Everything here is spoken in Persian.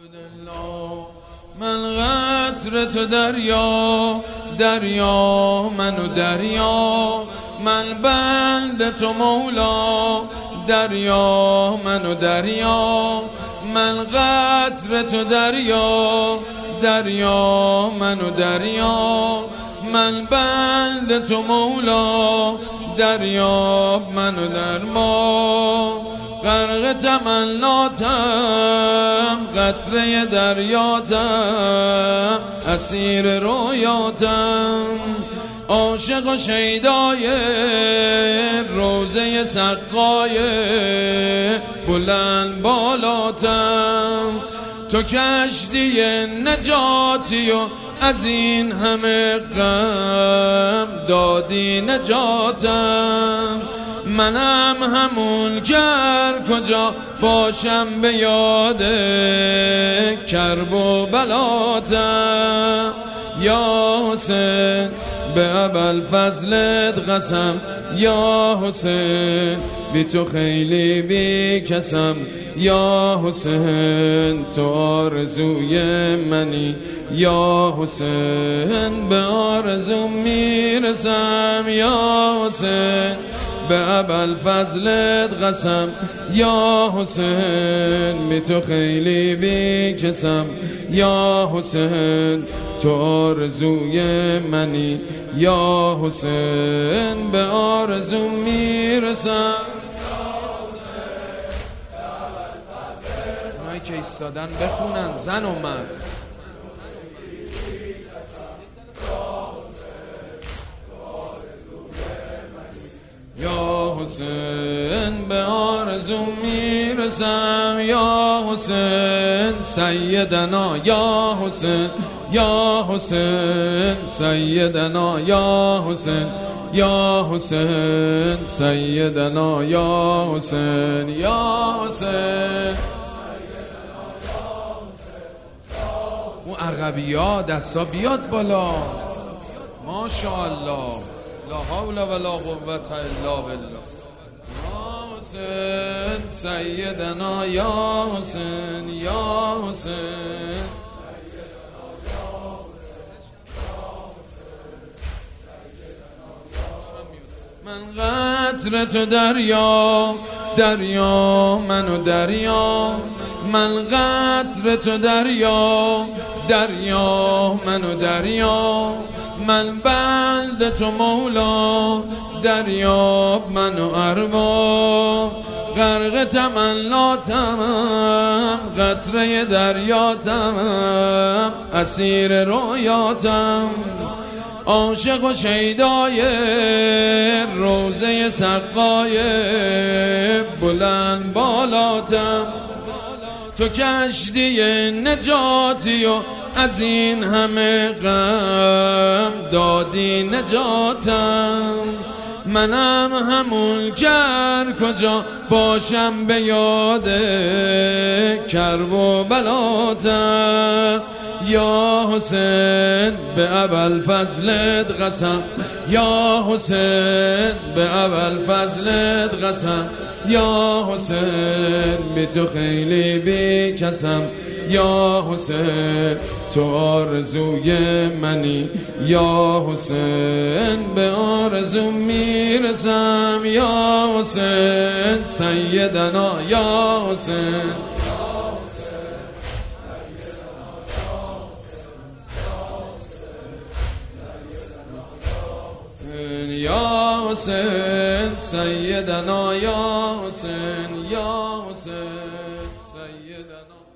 من قطره تو دریا، دریا منو دریا، من بنده تو مولا، دریا منو دریا، من قطره تو دریا، دریا منو دریا، من بنده تو مولا، دریا منو درما، غرق تمناتم، قطره دریاتم، اسیر رویاتم، عاشق و شیدای روزه سقای بلند بالاتم، تو کشتی نجاتی و از این همه غم دادی نجاتم، منم همون کجا باشم به یاد کرب و بلاتم، یا حسین به ابوالفضلت قسم، یا حسین بی تو خیلی بی کسم، یا حسین تو آرزوی منی، یا حسین به آرزو میرسم، یا حسین به ابوالفضلت قسم، یا حسین بی تو خیلی بی کسم، یا حسین تو آرزوی منی، یا حسین به آرزو میرسم. اونایی که ایستادن بخونن، زن و مرد. یا حسین به آرزو میرسم، یا حسین سیدنا، یا حسین، یا حسین سیدنا، یا حسین، یا حسین سیدنا، یا حسین، یا حسین. اون عقبیا دستا بیاد بالا، ماشاءالله، لا حول ولا قوة الا بالله. یا حسین سیدنا، یا حسین، یا حسین. من قطره تو دریا، دریا منو دریا، من قطره تو دریا، دریا منو دریا، من بنده تو مولا، دریا منو ارباب، غرق تمناتم، قطره دریاتم، اسیر رویاتم، عاشق و شیدای روزه سقای بلند بالاتم، تو کشتی نجاتی و از این همه غم دادی نجاتم، منم همون کجا باشم به یاد کرب و بلاتم، یا حسین به ابوالفضلت قسم، یا حسین به ابوالفضلت قسم، یا حسین بی تو خیلی بی کسم، یا حسین تو آرزوی منی، یا حسین به آرزو میرسم، یا حسین سیدنا، یا حسین. یا حسین سیدنا، یا حسین، یا حسین سیدنا.